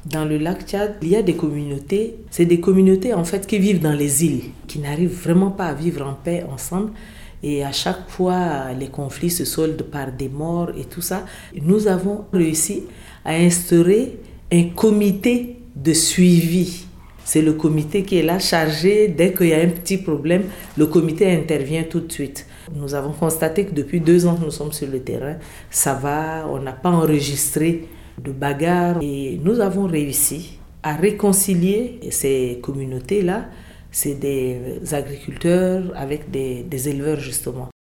Dans le lac Tchad, il y a des communautés, c'est des communautés en fait qui vivent dans les îles, qui n'arrivent vraiment pas à vivre en paix ensemble. Et à chaque fois, les conflits se soldent par des morts et tout ça. Nous avons réussi à instaurer un comité de suivi. C'est le comité qui est là chargé, dès qu'il y a un petit problème, le comité intervient tout de suite. Nous avons constaté que depuis 2 ans que nous sommes sur le terrain, ça va, on n'a pas enregistré de bagarres et nous avons réussi à réconcilier ces communautés-là. C'est des agriculteurs avec des éleveurs justement.